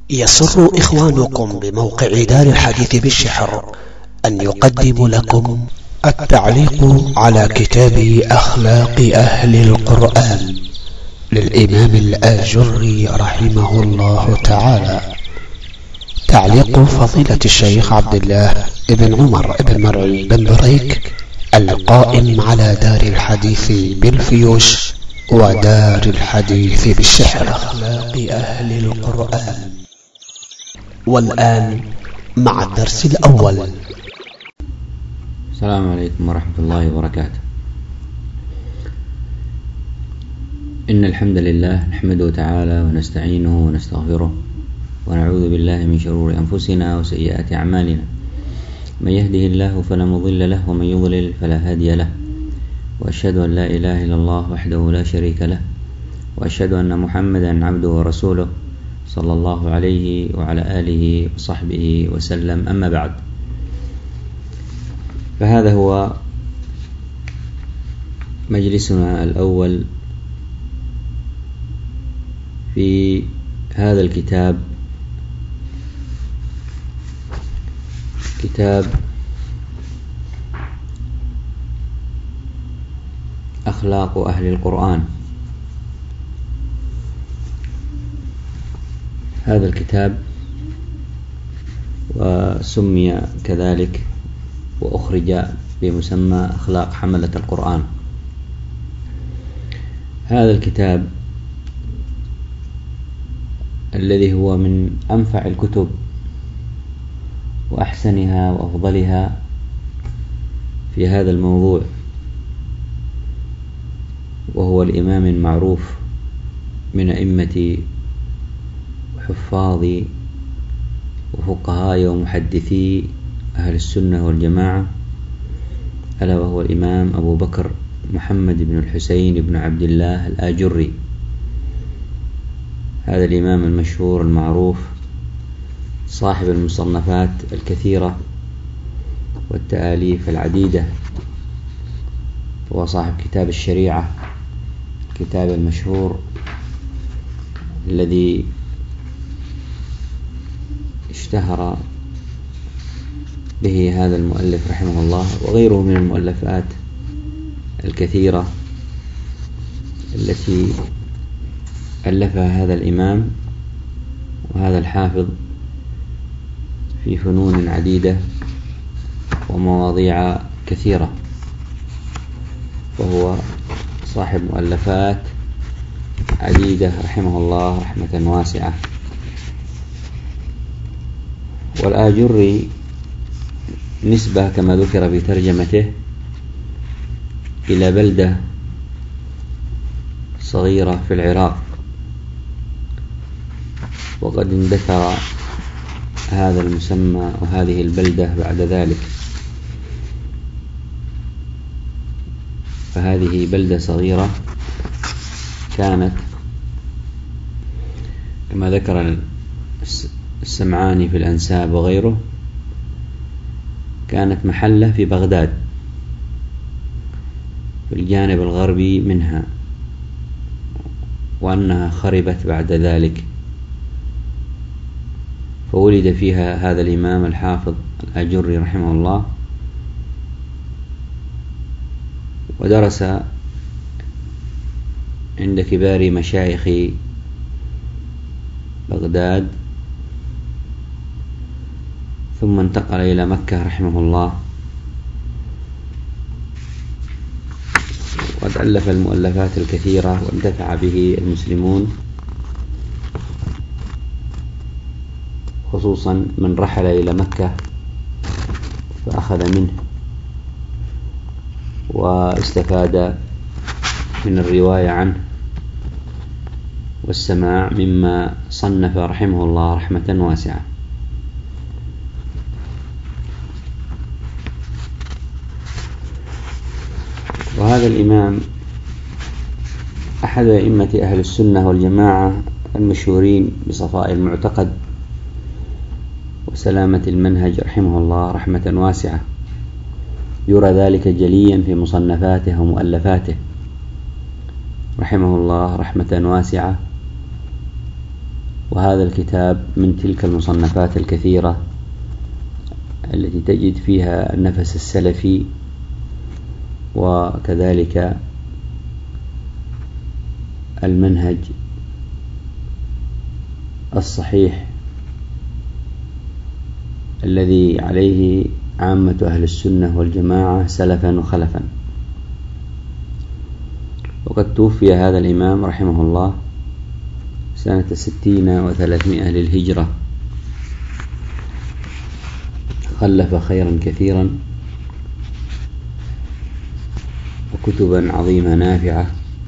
يسر إخوانكم بموقع دار الحديث بالشحر أن يقدم لكم التعليق على كتاب أخلاق أهل القرآن للإمام الآجري رحمه الله تعالى. تعليق فضيلة الشيخ عبد الله بن عمر بن مرعي بن بريك القائم على دار الحديث بالفيوش ودار الحديث بالشحر. أخلاق أهل القرآن. والآن مع الدرس الأول. السلام عليكم ورحمة الله وبركاته. إن الحمد لله نحمده تعالى ونستعينه ونستغفره ونعوذ بالله من شرور أنفسنا وسيئات أعمالنا. من يهده الله فلا مضل له ومن يضلل فلا هادي له، وأشهد أن لا إله إلا الله وحده لا شريك له، وأشهد أن محمدا عبده ورسوله صلى الله عليه وعلى آله وصحبه وسلم. أما بعد، فهذا هو مجلسنا الأول في هذا الكتاب، كتاب أخلاق أهل القرآن. هذا الكتاب وسمي كذلك وأخرج بمسمى أخلاق حملة القرآن. هذا الكتاب الذي هو من أنفع الكتب وأحسنها وأفضلها في هذا الموضوع، وهو الإمام المعروف من أئمة وحفاظ وفقهاء ومحدثي أهل السنة والجماعة، ألا وهو الإمام أبو بكر محمد بن الحسين بن عبد الله الآجري. هذا الإمام المشهور المعروف صاحب المصنفات الكثيرة والتآليف العديدة، وصاحب كتاب الشريعة، الكتاب المشهور الذي اشتهر به هذا المؤلف رحمه الله، وغيره من المؤلفات الكثيرة التي ألفها هذا الإمام وهذا الحافظ في فنون عديدة ومواضيع كثيرة، وهو صاحب مؤلفات عديدة رحمه الله رحمة واسعة. والآجري نسبة كما ذكر في ترجمته إلى بلدة صغيرة في العراق، وقد اندثر هذا المسمى وهذه البلدة بعد ذلك، فهذه بلدة صغيرة كانت كما ذكر السمعاني في الأنساب وغيره، كانت محلة في بغداد في الجانب الغربي منها، وأنها خربت بعد ذلك، فولد فيها هذا الإمام الحافظ الآجري رحمه الله، ودرس عند كبار مشايخ بغداد، ثم انتقل إلى مكة رحمه الله، وقد ألف المؤلفات الكثيرة وانتفع به المسلمون، خصوصا من رحل إلى مكة فأخذ منه واستفاد من الرواية عنه والسماع مما صنف رحمه الله رحمة واسعة. وهذا الإمام أحد أئمة أهل السنة والجماعة المشهورين بصفاء المعتقد وسلامة المنهج رحمه الله رحمة واسعة، يرى ذلك جليا في مصنفاته ومؤلفاته رحمه الله رحمة واسعة، وهذا الكتاب من تلك المصنفات الكثيرة التي تجد فيها النفس السلفي، وكذلك المنهج الصحيح الذي عليه عامة أهل السنة والجماعة سلفا وخلفا. وقد توفي هذا الإمام رحمه الله سنة 60 و300 للهجرة، خلف خيرا كثيرا وكتبا عظيمة نافعة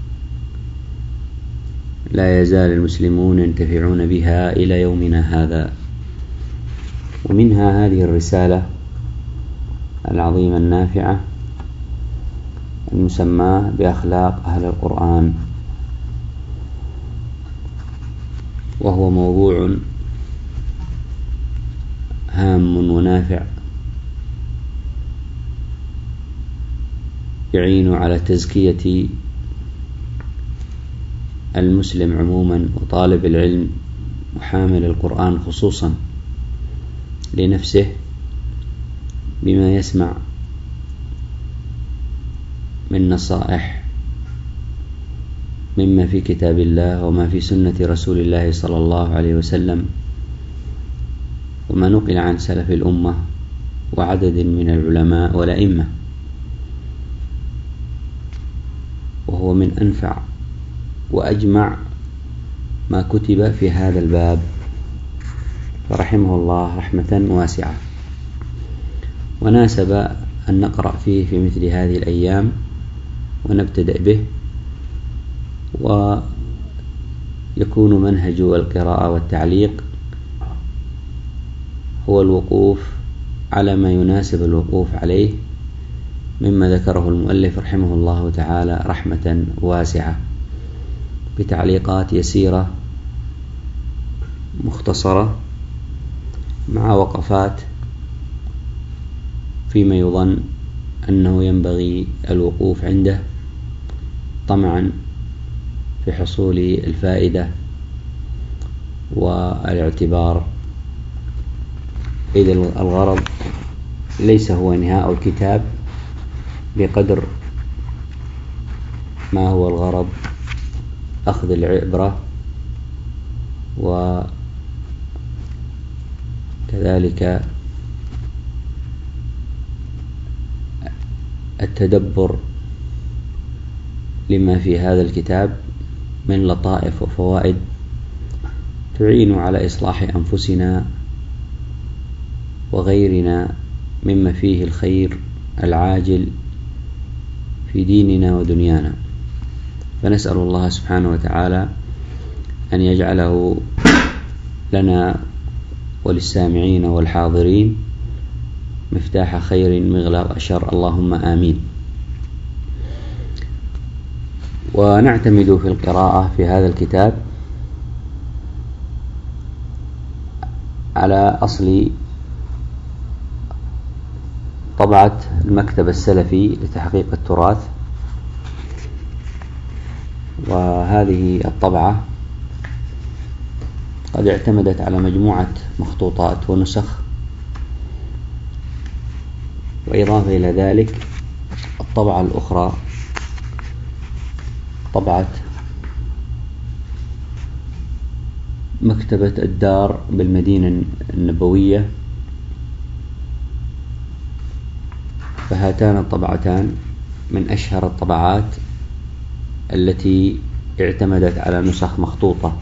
لا يزال المسلمون ينتفعون بها إلى يومنا هذا. ومنها هذه الرسالة العظيمة النافعة المسماة بأخلاق أهل القرآن، وهو موضوع هام ونافع يعين على تزكية المسلم عموما وطالب العلم وحامل القرآن خصوصا لنفسه بما يسمع من نصائح مما في كتاب الله وما في سنة رسول الله صلى الله عليه وسلم، وما نقل عن سلف الأمة وعدد من العلماء والأئمة، وهو من أنفع وأجمع ما كتب في هذا الباب، فرحمه الله رحمة واسعة. وناسب أن نقرأ فيه في مثل هذه الأيام ونبتدأ به، ويكون منهج القراءة والتعليق هو الوقوف على ما يناسب الوقوف عليه مما ذكره المؤلف رحمه الله تعالى رحمة واسعة، بتعليقات يسيرة مختصرة مع وقفات فيما يظن أنه ينبغي الوقوف عنده طمعا في حصول الفائدة والاعتبار، إذ الغرض ليس هو انهاء الكتاب بقدر ما هو الغرض أخذ العبرة، وكذلك التدبر لما في هذا الكتاب من لطائف وفوائد تعين على إصلاح أنفسنا وغيرنا مما فيه الخير العاجل في ديننا ودنيانا. فنسأل الله سبحانه وتعالى أن يجعله لنا وللسامعين والحاضرين مفتاح خير مغلاق شر، اللهم آمين. ونعتمد في القراءة في هذا الكتاب على أصل طبعة المكتب السلفي لتحقيق التراث، وهذه الطبعة قد اعتمدت على مجموعة مخطوطات ونسخ، وإضافة إلى ذلك الطبعة الأخرى طبعة مكتبة الدار بالمدينة النبوية، فهاتان الطبعتان من أشهر الطبعات التي اعتمدت على نسخ مخطوطة.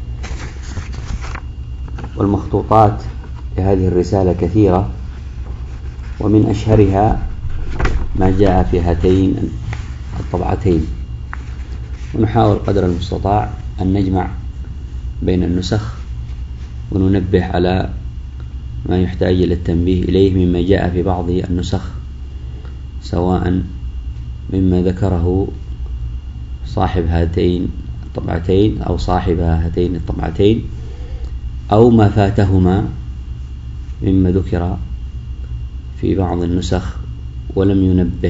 والمخطوطات لهذه الرسالة كثيرة، ومن أشهرها ما جاء في هاتين الطبعتين، ونحاول قدر المستطاع أن نجمع بين النسخ وننبه على ما يحتاج إلى التنبيه إليه مما جاء في بعض النسخ، سواء مما ذكره صاحب هاتين الطبعتين أو صاحب هاتين الطبعتين، أو ما فاتهما مما ذكر في بعض النسخ ولم ينبه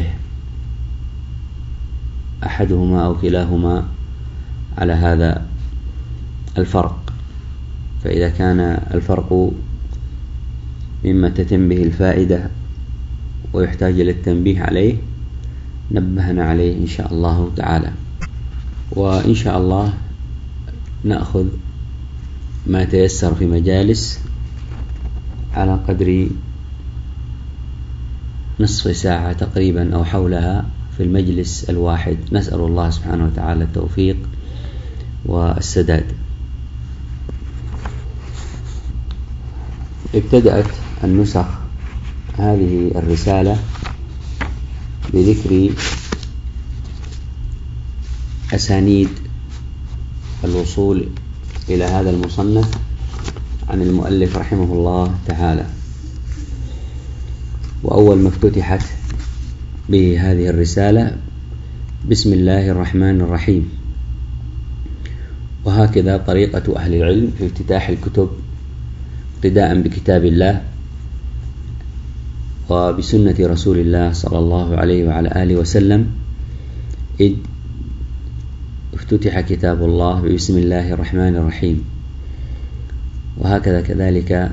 أحدهما أو كلاهما على هذا الفرق. فإذا كان الفرق مما تتم به الفائدة ويحتاج إلى التنبيه عليه نبهنا عليه إن شاء الله تعالى. وإن شاء الله نأخذ ما تيسر في مجالس على قدر نصف ساعة تقريبا أو حولها في المجلس الواحد. نسأل الله سبحانه وتعالى التوفيق والسداد. ابتدأت النسخ هذه الرسالة بذكر أسانيد الوصول إلى هذا المصنف عن المؤلف رحمه الله تعالى. وأول ما افتتحت بهذه الرسالة بسم الله الرحمن الرحيم. وهكذا طريقة أهل العلم في افتتاح الكتب اقتداء بكتاب الله وبسنة رسول الله صلى الله عليه وعلى آله وسلم، إذ افتتح كتاب الله بسم الله الرحمن الرحيم. وهكذا كذلك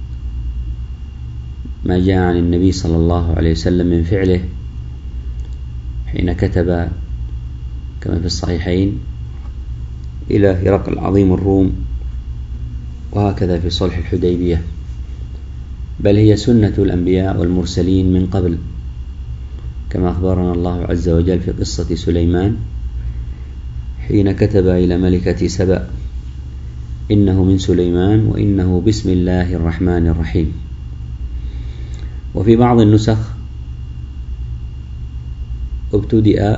ما جاء عن النبي صلى الله عليه وسلم من فعله حين كتب كما في الصحيحين إلى هرقل عظيم الروم، وهكذا في صلح الحديبية. بل هي سنة الأنبياء والمرسلين من قبل، كما أخبرنا الله عز وجل في قصة سليمان حين كتب إلى ملكة سبأ إنه من سليمان وإنه بسم الله الرحمن الرحيم. وفي بعض النسخ ابتدأ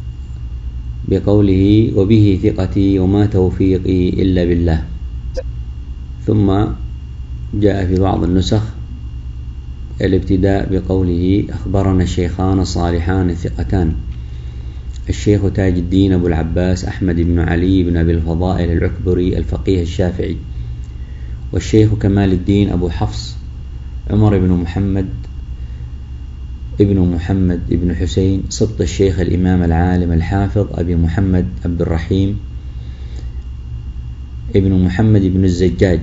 بقوله وبه ثقتي وما توفيقي إلا بالله، ثم جاء في بعض النسخ الابتداء بقوله أخبرنا الشيخان الصالحان الثقتان الشيخ تاج الدين أبو العباس أحمد بن علي بن أبي الفضائل العكبري الفقيه الشافعي، والشيخ كمال الدين أبو حفص عمر بن محمد ابن حسين سبط الشيخ الإمام العالم الحافظ أبي محمد عبد الرحيم ابن محمد بن الزجاج،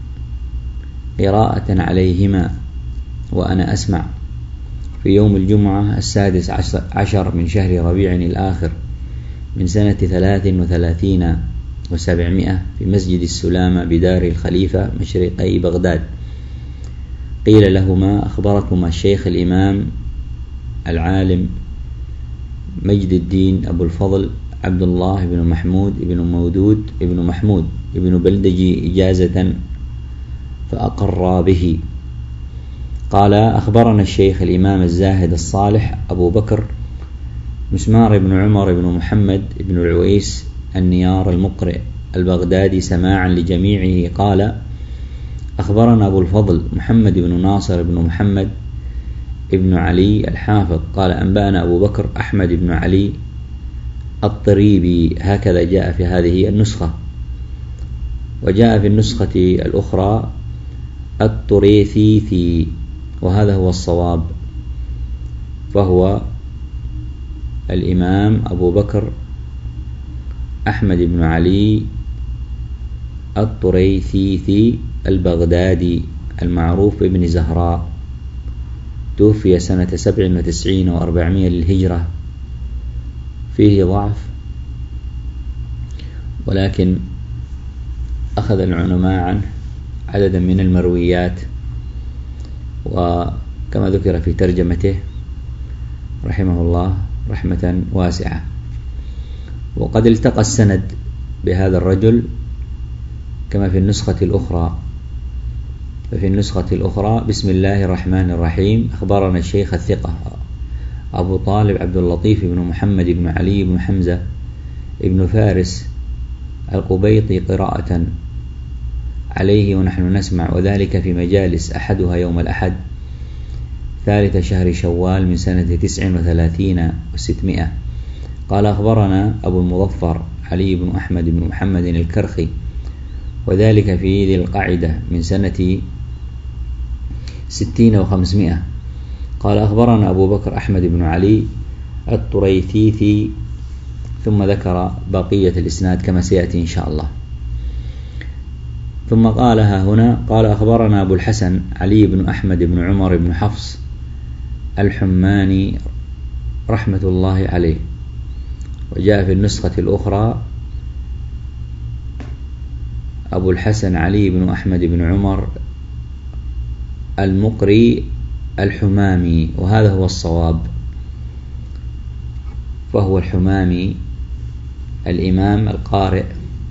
قراءة عليهما وأنا أسمع في يوم الجمعة 16 من شهر ربيع الآخر من سنة 33 و700 في مسجد السلامة بدار الخليفة مشرقي بغداد. قيل لهما أخبركما الشيخ الإمام العالم مجد الدين أبو الفضل عبد الله بن محمود بن مودود بن محمود بن بلدجي إجازة فأقر به. قال أخبرنا الشيخ الإمام الزاهد الصالح أبو بكر مسمار بن عمر بن محمد بن العويس النيار المقرئ البغدادي سماعا لجميعه. قال أخبرنا أبو الفضل محمد بن ناصر بن محمد ابن علي الحافظ قال أنبأنا أبو بكر أحمد بن علي الطريبي. هكذا جاء في هذه النسخة. وجاء في النسخة الأخرى الطريثيثي، وهذا هو الصواب، فهو الإمام أبو بكر أحمد بن علي الطريثيثي البغدادي المعروف بابن زهراء، توفي سنة 97 و400 للهجرة. فيه ضعف، ولكن أخذ العلماء عنه عددا من المرويات، وكما ذكر في ترجمته رحمه الله رحمة واسعة. وقد التقى السند بهذا الرجل كما في النسخة الأخرى. ففي النسخة الأخرى بسم الله الرحمن الرحيم أخبرنا الشيخ الثقة أبو طالب عبد اللطيف بن محمد بن علي بن حمزة ابن فارس القبيطي قراءة عليه ونحن نسمع، وذلك في مجالس أحدها يوم الأحد 3 شهر شوال من سنة 39 و600. قال أخبرنا أبو المظفر علي بن أحمد بن محمد الكرخي، وذلك في ذي القعدة من سنة 60 و500. قال أخبرنا أبو بكر أحمد بن علي الطريثيثي، ثم ذكر بقية الإسناد كما سيأتي إن شاء الله. ثم قالها هنا. قال أخبرنا أبو الحسن علي بن أحمد بن عمر بن حفص الحماني رحمة الله عليه. وجاء في النسخة الأخرى أبو الحسن علي بن أحمد بن عمر المقري الحمامي، وهذا هو الصواب، فهو الحمامي الإمام القارئ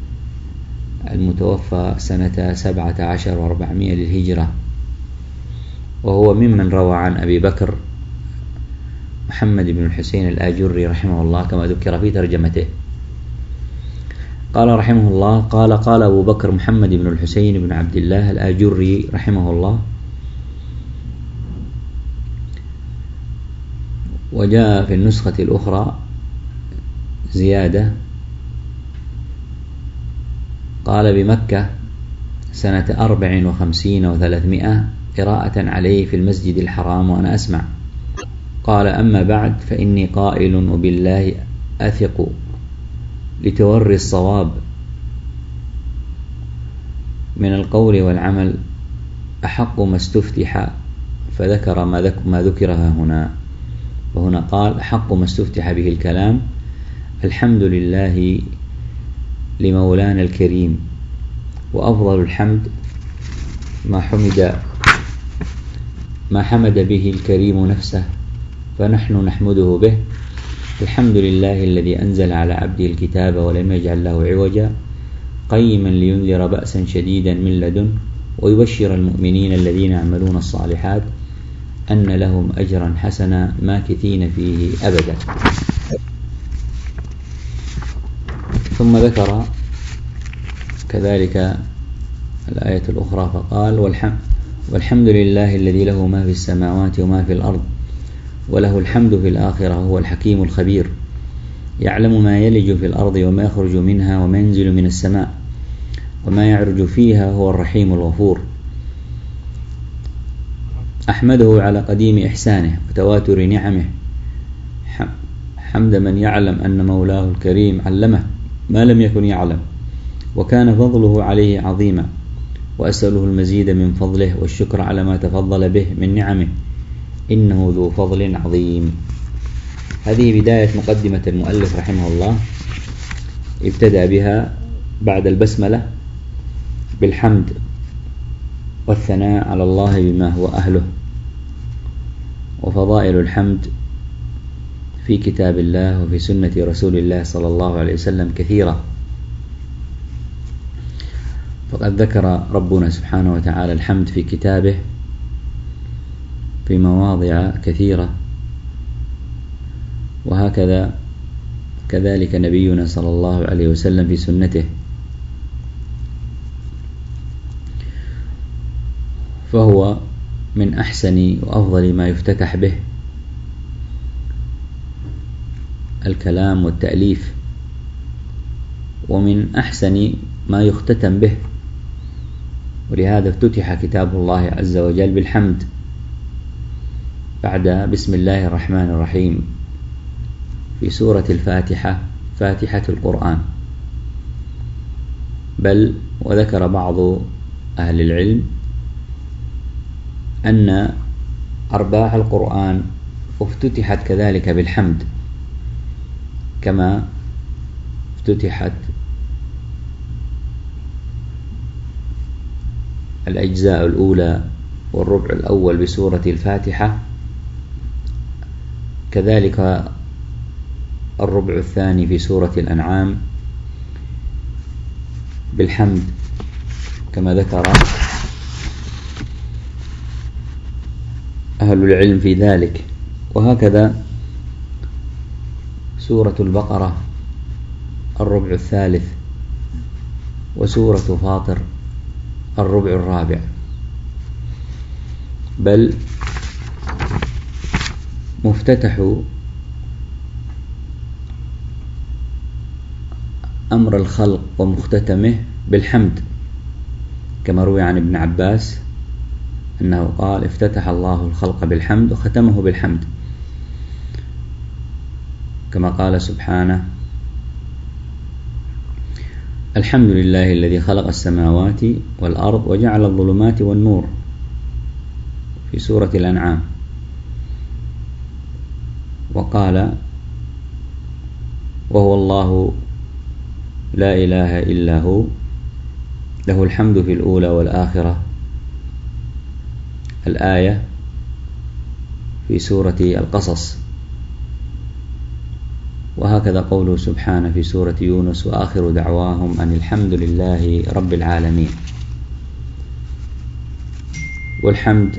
المتوفى سنة 17 و400 للهجرة، وهو ممن روى عن أبي بكر محمد بن الحسين الآجري رحمه الله كما ذكر في ترجمته. قال رحمه الله: قال أبو بكر محمد بن الحسين بن عبد الله الآجري رحمه الله: وجاء في النسخة الأخرى زيادة، قال بمكة سنة 54 و300 قراءة عليه في المسجد الحرام وأنا أسمع. قال: أما بعد، فإني قائل وبالله أثق لتوري الصواب من القول والعمل أحق ما استفتح، فذكر ما ذكرها هنا. وهنا قال: أحق ما استفتح به الكلام الحمد لله لمولانا الكريم، وأفضل الحمد ما حمد به الكريم نفسه، فنحن نحمده به. الحمد لله الذي أنزل على عبده الكتاب ولم يجعل له عوجا، قيما لينذر بأسا شديدا من لدن، ويبشر المؤمنين الذين يعملون الصالحات أن لهم أجرا حسنا ماكثين فيه أبدا. ثم ذكر كذلك الآية الأخرى فقال: والحمد لله الذي له ما في السماوات وما في الأرض وله الحمد في الآخرة هو الحكيم الخبير، يعلم ما يلج في الأرض وما يخرج منها وما ينزل من السماء وما يعرج فيها هو الرحيم الغفور. أحمده على قديم إحسانه وتواتر نعمه، حمد من يعلم أن مولاه الكريم علمه ما لم يكن يعلم، وكان فضله عليه عظيما، وأسأله المزيد من فضله والشكر على ما تفضل به من نعمه، إنه ذو فضل عظيم. هذه بداية مقدمة المؤلف رحمه الله، ابتدأ بها بعد البسملة بالحمد والثناء على الله بما هو أهله، وفضائل الحمد في كتاب الله وفي سنة رسول الله صلى الله عليه وسلم كثيرة. فقد ذكر ربنا سبحانه وتعالى الحمد في كتابه في مواضع كثيرة، وهكذا كذلك نبينا صلى الله عليه وسلم في سنته. فهو من أحسن وأفضل ما يفتتح به الكلام والتأليف، ومن أحسن ما يختتم به، ولهذا افتتح كتاب الله عز وجل بالحمد بعد بسم الله الرحمن الرحيم في سورة الفاتحة، فاتحة القرآن. بل وذكر بعض أهل العلم أن أرباع القرآن افتتحت كذلك بالحمد، كما افتتحت الأجزاء الأولى والربع الأول بسورة الفاتحة، كذلك الربع الثاني في سورة الأنعام بالحمد كما ذكر أهل العلم في ذلك. وهكذا سورة البقرة الربع الثالث، وسورة فاطر الربع الرابع. بل مفتتح أمر الخلق ومختتمه بالحمد، كما روي عن ابن عباس أنه قال: افتتح الله الخلق بالحمد وختمه بالحمد، كما قال سبحانه: الحمد لله الذي خلق السماوات والأرض وجعل الظلمات والنور في سورة الأنعام. وقال وهو الله لا إله إلا هو له الحمد في الأولى والآخرة، الآية في سورة القصص. وهكذا قوله سبحانه في سورة يونس وآخر دعواهم أن الحمد لله رب العالمين. والحمد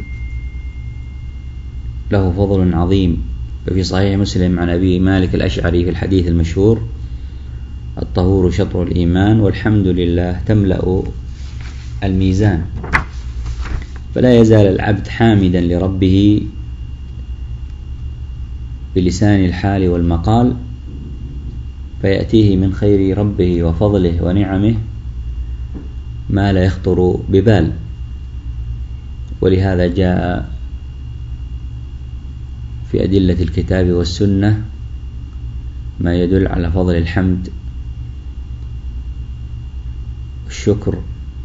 له فضل عظيم. وفي صحيح مسلم عن أبي مالك الأشعري في الحديث المشهور الطهور شطر الإيمان والحمد لله تملأ الميزان. فلا يزال العبد حامدا لربه بلسان الحال والمقال، فيأتيه من خير ربه وفضله ونعمه ما لا يخطر ببال. ولهذا جاء في أدلة الكتاب والسنة ما يدل على فضل الحمد والشكر،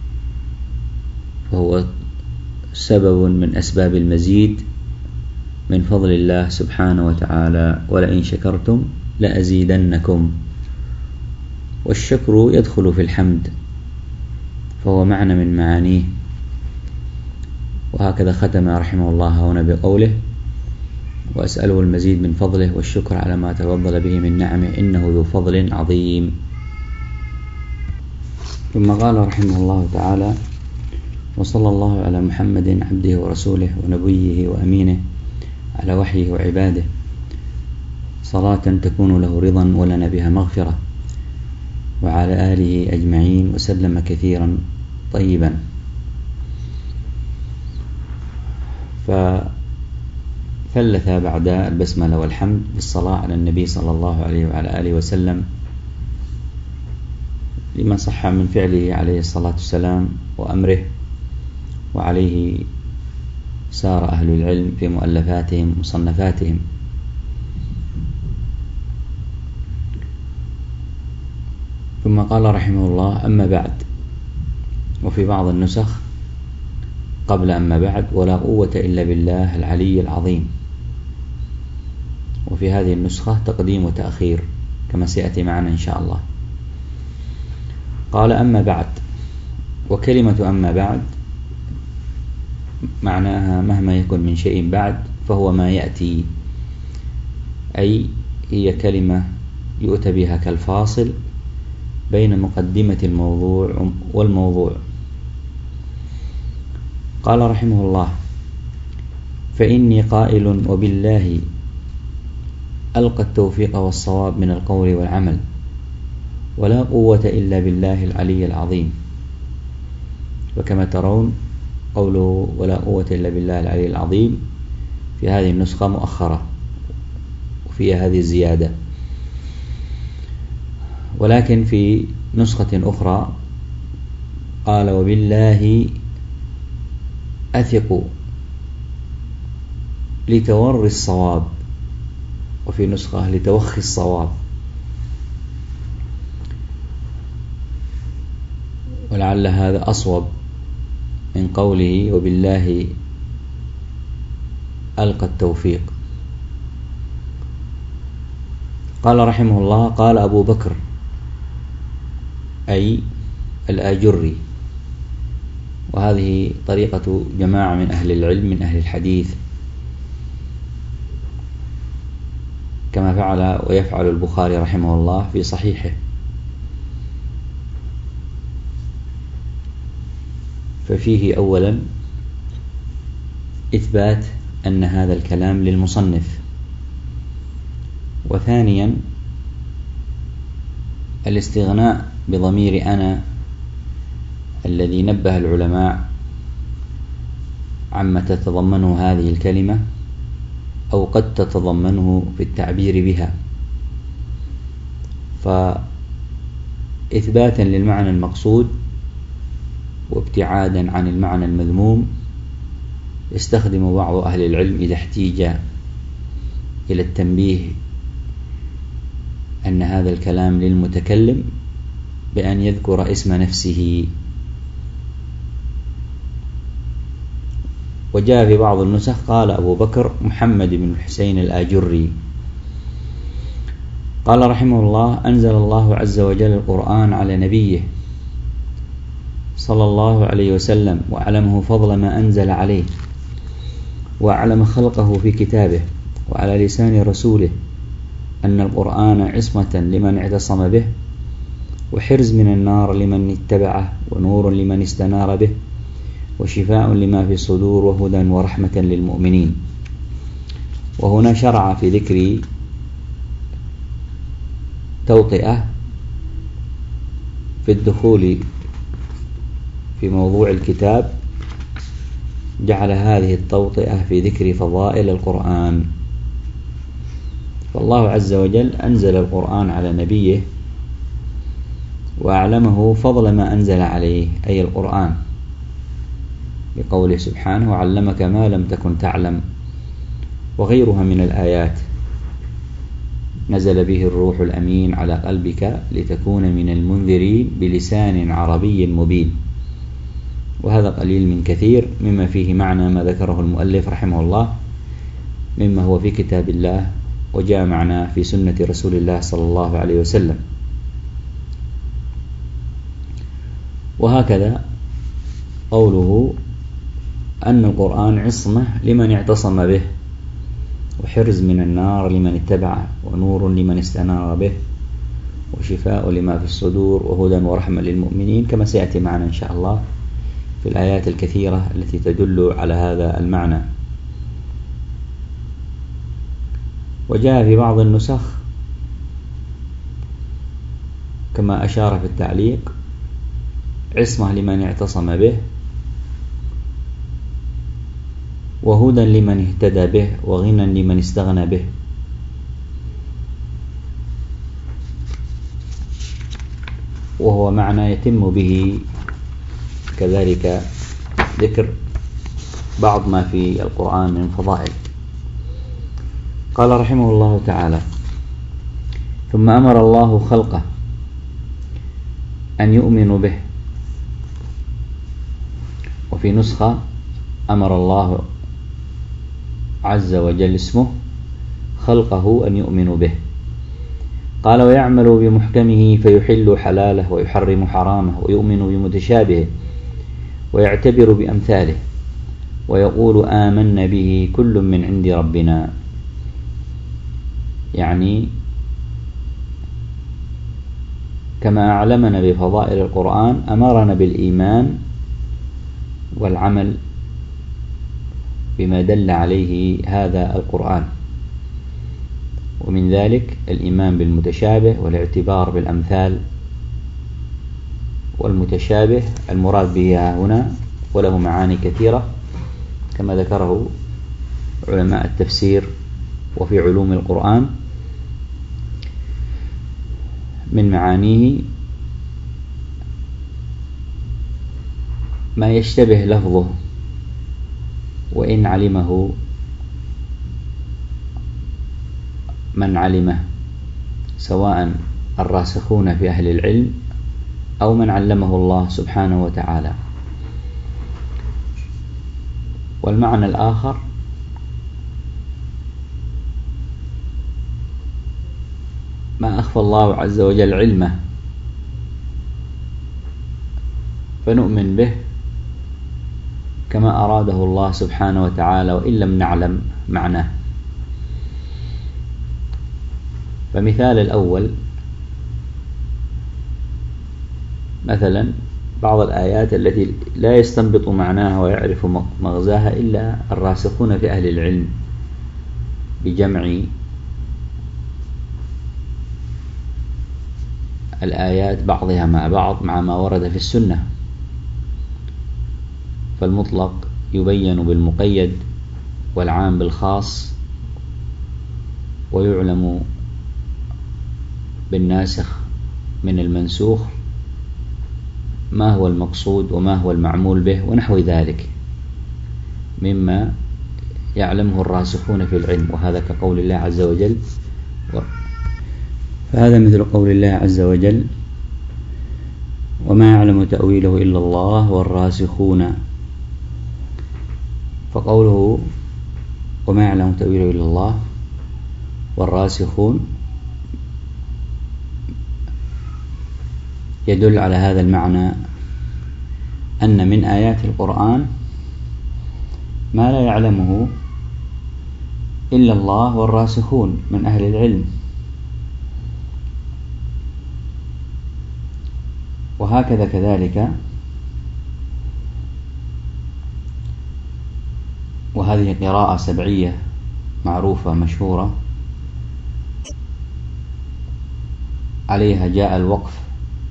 فهو سبب من أسباب المزيد من فضل الله سبحانه وتعالى، ولئن شكرتم لأزيدنكم. والشكر يدخل في الحمد، فهو معنى من معانيه. وهكذا ختم رحمه الله هنا بقوله وأسأله المزيد من فضله والشكر على ما تفضل به من نعمه إنه ذو فضل عظيم. ثم قال رحمه الله تعالى وصلى الله على محمد عبده ورسوله ونبيه وأمينه على وحيه وعباده صلاة تكون له رضا ولنا بها مغفرة، وعلى آله أجمعين وسلم كثيرا طيبا. فثلث بعد البسملة والحمد بالصلاة على النبي صلى الله عليه وعلى آله وسلم لما صح من فعله عليه الصلاة والسلام وأمره، وعليه سار أهل العلم في مؤلفاتهم ومصنفاتهم. ثم قال رحمه الله أما بعد. وفي بعض النسخ قبل أما بعد ولا قوة إلا بالله العلي العظيم، وفي هذه النسخة تقديم وتأخير كما سيأتي معنا إن شاء الله. قال أما بعد. وكلمة أما بعد معناها مهما يكن من شيء بعد فهو ما يأتي، أي هي كلمة يؤتى بها كالفاصل بين مقدمة الموضوع والموضوع. قال رحمه الله فإني قائل وبالله ألقى التوفيق والصواب من القول والعمل، ولا قوة إلا بالله العلي العظيم. وكما ترون قوله ولا قوة إلا بالله العلي العظيم في هذه النسخة مؤخرة وفيها هذه الزيادة، ولكن في نسخة أخرى قال وبالله أثق لتوري الصواب، وفي نسخة لتوخي الصواب. ولعل هذا أصوب من قوله وبالله ألقى التوفيق. قال رحمه الله قال أبو بكر أي الآجري، وهذه طريقة جماعة من أهل العلم من أهل الحديث، كما فعل ويفعل البخاري رحمه الله في صحيحه. ففيه أولا إثبات أن هذا الكلام للمصنف، وثانيا الاستغناء بضمير أنا الذي نبه العلماء عما تتضمنه هذه الكلمة أو قد تتضمنه في التعبير بها. فإثباتا للمعنى المقصود وابتعادا عن المعنى المذموم يستخدم بعض أهل العلم إذا احتيج إلى التنبيه أن هذا الكلام للمتكلم بأن يذكر اسم نفسه. وجاء في بعض النسخ قال أبو بكر محمد بن الحسين الآجري. قال رحمه الله: أنزل الله عز وجل القرآن على نبيه صلى الله عليه وسلم وأعلمه فضل ما أنزل عليه، وأعلم خلقه في كتابه وعلى لسان رسوله أن القرآن عصمة لمن اعتصم به، وحرز من النار لمن اتبعه، ونور لمن استنار به، وشفاء لما في الصدور، وهدى ورحمة للمؤمنين. وهنا شرع في ذكر توطئة في الدخول في موضوع الكتاب، جعل هذه التوطئة في ذكر فضائل القرآن. فالله عز وجل أنزل القرآن على نبيه وأعلمه فضل ما أنزل عليه، أي القرآن، بقوله سبحانه: وعلمك ما لم تكن تعلم، وغيرها من الآيات. نزل به الروح الأمين على قلبك لتكون من المنذرين بلسان عربي مبين. وهذا قليل من كثير مما فيه معنى ما ذكره المؤلف رحمه الله مما هو في كتاب الله، وجاء معنا في سنة رسول الله صلى الله عليه وسلم. وهكذا قوله أن القرآن عصمة لمن اعتصم به، وحرز من النار لمن اتبعه، ونور لمن استنار به، وشفاء لما في الصدور، وهدى ورحمة للمؤمنين، كما سيأتي معنا إن شاء الله في الآيات الكثيرة التي تدل على هذا المعنى. وجاء في بعض النسخ كما أشار في التعليق: عصمة لمن اعتصم به، وهدى لمن اهتدى به، وغنى لمن استغنى به. وهو معنى يتم به كذلك ذكر بعض ما في القرآن من فضائل. قال رحمه الله تعالى: ثم أمر الله خلقه أن يؤمنوا به. وفي نسخة: أمر الله عز وجل اسمه خلقه أن يؤمنوا به. قال: ويعمل بمحكمه فيحل حلاله ويحرم حرامه، ويؤمن بمتشابهه ويعتبر بأمثاله، ويقول آمنا به كل من عند ربنا. يعني كما أعلمنا بفضائل القرآن أمرنا بالإيمان والعمل بما دل عليه هذا القرآن، ومن ذلك الإيمان بالمتشابه والاعتبار بالأمثال. والمتشابه المراد به هنا وله معاني كثيرة كما ذكره علماء التفسير وفي علوم القرآن. من معانيه ما يشتبه لفظه وإن علمه من علمه، سواء الراسخون في أهل العلم أو من علمه الله سبحانه وتعالى. والمعنى الآخر ما أخفى الله عز وجل علمه فنؤمن به كما أراده الله سبحانه وتعالى وإن لم نعلم معناه. فمثال الأول مثلا بعض الآيات التي لا يستنبط معناها ويعرف مغزاها إلا الراسخون في أهل العلم بجمع الآيات بعضها مع بعض مع ما ورد في السنة. فالمطلق يبين بالمقيد والعام بالخاص، ويعلم بالناسخ من المنسوخ ما هو المقصود وما هو المعمول به ونحو ذلك مما يعلمه الراسخون في العلم. وهذا كقول الله عز وجل، فهذا مثل قول الله عز وجل: وما يعلم تأويله إلا الله والراسخون. فقوله وما يعلم تأويله إلا الله والراسخون يدل على هذا المعنى، أن من آيات القرآن ما لا يعلمه إلا الله والراسخون من أهل العلم. وهكذا كذلك، وهذه قراءة سبعية معروفة مشهورة عليها جاء الوقف،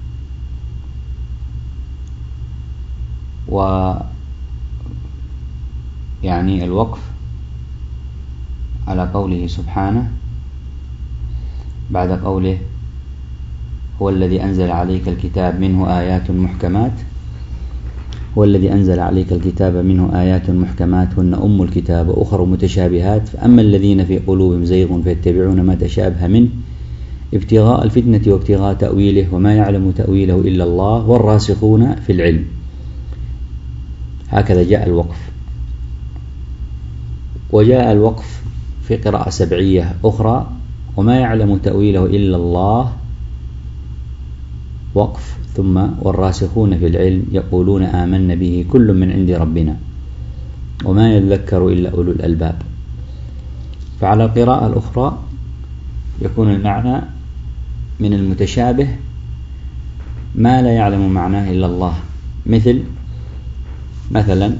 ويعني الوقف على قوله سبحانه بعد قوله هو الذي أنزل عليك الكتاب منه آيات محكمات، هو الذي أنزل عليك الكتاب منه آيات محكمات هن أم الكتاب وأخر متشابهات، فأما الذين في قلوبهم زيغ فيتبعون ما تشابه منه ابتغاء الفتنة وابتغاء تأويله وما يعلم تأويله إلا الله والراسخون في العلم. هكذا جاء الوقف. وجاء الوقف في قراءة سبعية أخرى وما يعلم تأويله إلا الله وقف، ثم والراسخون في العلم يقولون آمنا به كل من عند ربنا وما يذكر إلا أولو الألباب. فعلى القراءة الأخرى يكون المعنى من المتشابه ما لا يعلم معناه إلا الله، مثلا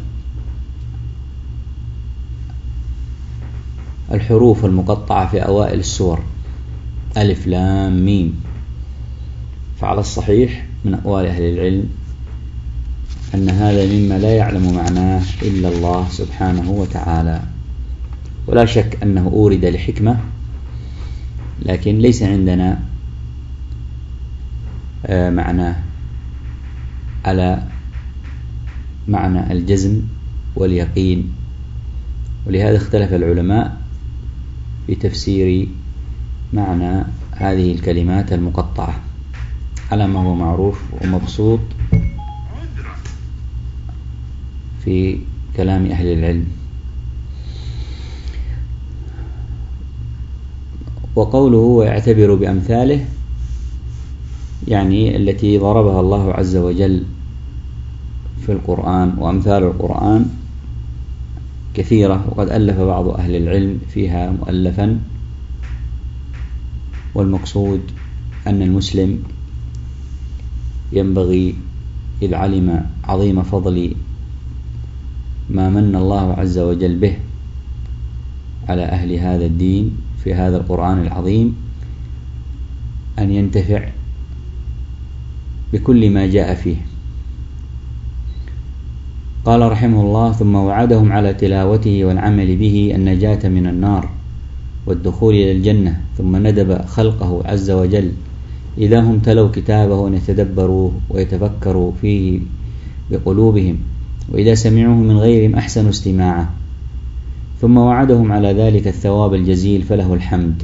الحروف المقطعة في أوائل السور ألف لام ميم، فعلى الصحيح من أقوال أهل العلم أن هذا مما لا يعلم معناه إلا الله سبحانه وتعالى، ولا شك أنه أورد لحكمة، لكن ليس عندنا معناه على معنى الجزم واليقين، ولهذا اختلف العلماء في تفسير معنى هذه الكلمات المقطعة على ما هو معروف ومبسوط في كلام أهل العلم. وقوله ويعتبر بأمثاله يعني التي ضربها الله عز وجل في القرآن، وأمثال القرآن كثيرة، وقد ألف بعض أهل العلم فيها مؤلفا. والمقصود أن المسلم ينبغي إذ علم عظيم فضل ما من الله عز وجل به على أهل هذا الدين في هذا القرآن العظيم أن ينتفع بكل ما جاء فيه. قال رحمه الله ثم وعدهم على تلاوته والعمل به النجاة من النار والدخول إلى الجنة، ثم ندب خلقه عز وجل إذا هم تلوا كتابه أن يتدبروا ويتفكروا فيه بقلوبهم، وإذا سمعوه من غيرهم أحسنوا استماعه، ثم وعدهم على ذلك الثواب الجزيل فله الحمد.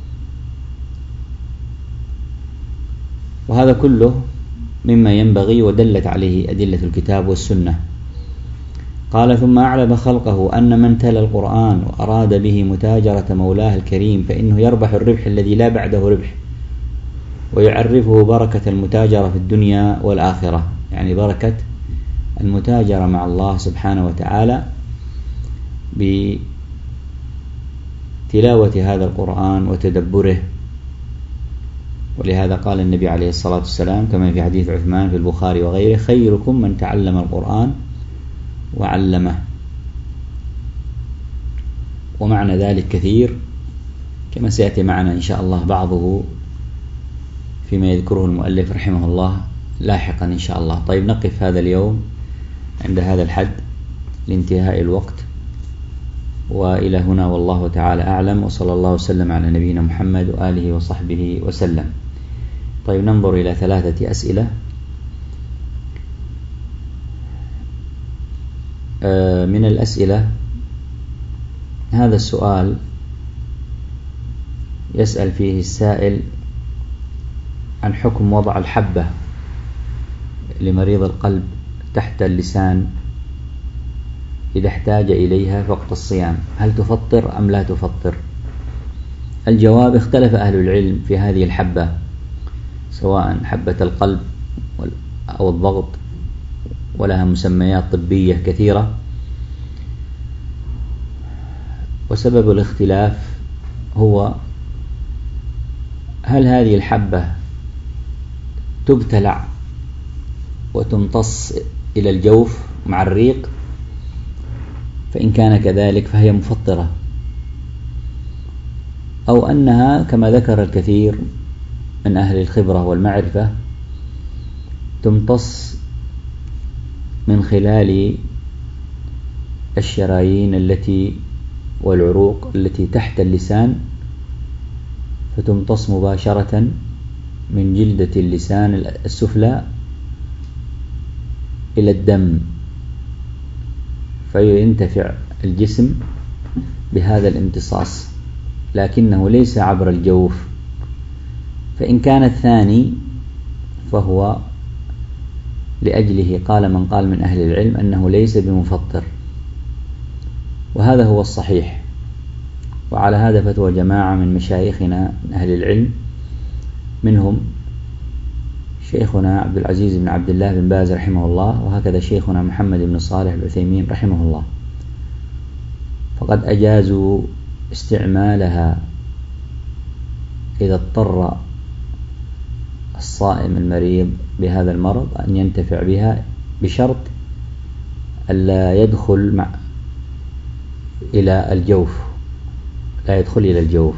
وهذا كله مما ينبغي ودلت عليه أدلة الكتاب والسنة. قال ثم أعلم خلقه أن من تلا القرآن وأراد به متاجرة مولاه الكريم فإنه يربح الربح الذي لا بعده ربح، ويعرفه بركة المتاجرة في الدنيا والآخرة، يعني بركة المتاجرة مع الله سبحانه وتعالى بتلاوة هذا القرآن وتدبره. ولهذا قال النبي عليه الصلاة والسلام كما في حديث عثمان في البخاري وغيره خيركم من تعلم القرآن وعلمه. ومعنى ذلك كثير كما سيأتي معنا إن شاء الله بعضه فيما يذكره المؤلف رحمه الله لاحقا إن شاء الله. طيب نقف هذا اليوم عند هذا الحد لانتهاء الوقت، وإلى هنا والله تعالى أعلم، وصلى الله وسلم على نبينا محمد وآله وصحبه وسلم. طيب ننظر إلى 3 أسئلة. من الأسئلة هذا السؤال يسأل فيه السائل عن حكم وضع الحبة لمريض القلب تحت اللسان إذا احتاج إليها في وقت الصيام، هل تفطر أم لا تفطر؟ الجواب: اختلف أهل العلم في هذه الحبة، سواء حبة القلب أو الضغط، ولها مسميات طبية كثيرة. وسبب الاختلاف هو هل هذه الحبة تبتلع وتمتص إلى الجوف مع الريق، فإن كان كذلك فهي مفطرة، أو أنها كما ذكر الكثير من أهل الخبرة والمعرفة تمتص من خلال الشرايين والعروق التي تحت اللسان، فتمتص مباشرة من جلدة اللسان السفلى إلى الدم، فينتفع الجسم بهذا الامتصاص، لكنه ليس عبر الجوف. فإن كان الثاني فهو لأجله قال من قال من أهل العلم أنه ليس بمفطر، وهذا هو الصحيح. وعلى هذا فتوى جماعة من مشايخنا من أهل العلم، منهم شيخنا عبد العزيز بن عبد الله بن باز رحمه الله، وهكذا شيخنا محمد بن صالح العثيمين رحمه الله، فقد أجازوا استعمالها إذا اضطر الصائم المريض بهذا المرض أن ينتفع بها، بشرط ألا يدخل إلى الجوف، لا يدخل إلى الجوف.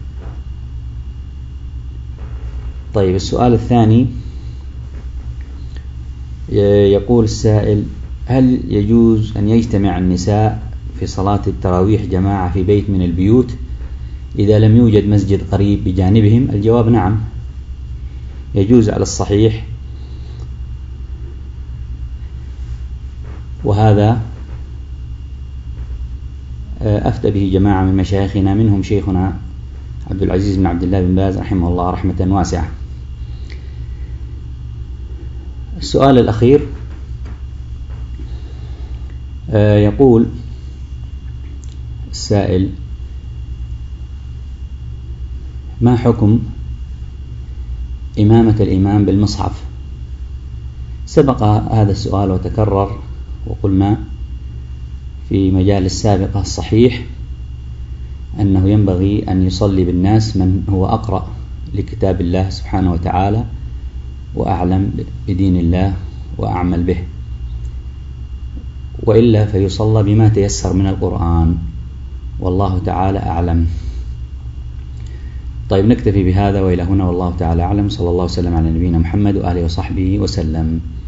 طيب، السؤال الثاني يقول السائل: هل يجوز أن يجتمع النساء في صلاة التراويح جماعة في بيت من البيوت إذا لم يوجد مسجد قريب بجانبهم؟ الجواب: نعم، يجوز على الصحيح، وهذا أفتى به جماعة من مشايخنا، منهم شيخنا عبد العزيز بن عبد الله بن باز رحمه الله رحمة واسعة. السؤال الأخير يقول السائل: ما حكم إمامة الإمام بالمصحف؟ سبق هذا السؤال وتكرر، وقلنا في مجالس سابقة الصحيح أنه ينبغي أن يصلي بالناس من هو أقرأ لكتاب الله سبحانه وتعالى وأعلم بدين الله وأعمل به، وإلا فيصلى بما تيسر من القرآن، والله تعالى أعلم. طيب، نكتفي بهذا وإلى هنا، والله تعالى أعلم. صلى الله وسلم على نبينا محمد وآله وصحبه وسلم.